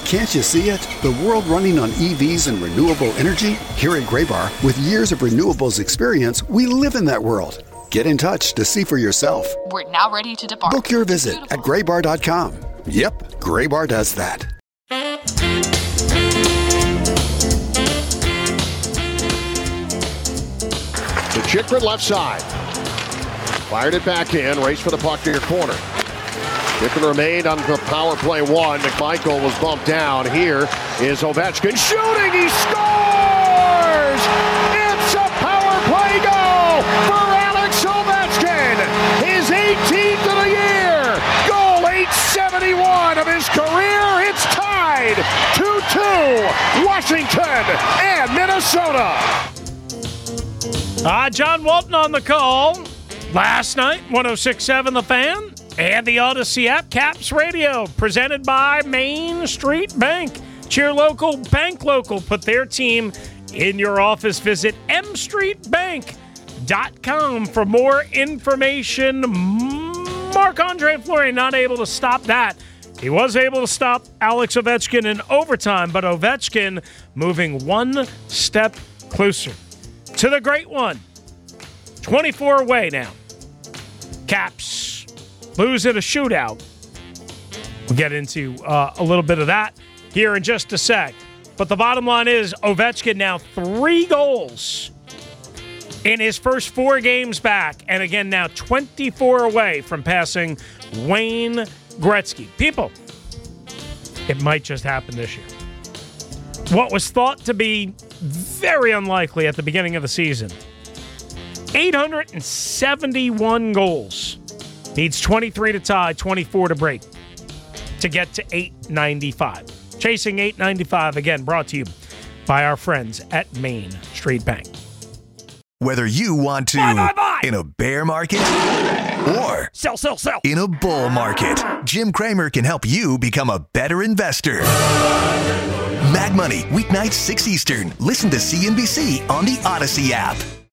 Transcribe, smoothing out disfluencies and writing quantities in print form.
Can't you see it? The world running on EVs and renewable energy? Here at Graybar, with years of renewables experience, we live in that world. Get in touch to see for yourself. We're now ready to depart. Book your visit at graybar.com. Yep, Graybar does that. The Chychrun left side. Fired it back in. Race for the puck to your corner. Chychrun remained on the power play one. McMichael was bumped down. Here is Ovechkin shooting. He scores! It's a power play goal for Alex Ovechkin. His 18th of the year. Goal 871 of his career. It's tied 2-2. Washington and Minnesota. John Walton on the call last night, 106.7 The Fan, and the Odyssey app, Caps Radio, presented by Main Street Bank. Cheer local, bank local. Put their team in your office. Visit mstreetbank.com for more information. Marc-Andre Fleury not able to stop that. He was able to stop Alex Ovechkin in overtime, but Ovechkin moving one step closer to the great one. 24 away now. Caps lose in a shootout. We'll get into a little bit of that here in just a sec. But the bottom line is Ovechkin now 3 goals in his first 4 games back. And again, now 24 away from passing Wayne Gretzky. People, it might just happen this year. What was thought to be very unlikely at the beginning of the season. 871 goals. Needs 23 to tie, 24 to break to get to 895. Chasing 895, again, brought to you by our friends at Main Street Bank. Whether you want to buy. In a bear market or Sell. in a bull market, Jim Cramer can help you become a better investor. Mag Money, weeknights 6 Eastern. Listen to CNBC on the Odyssey app.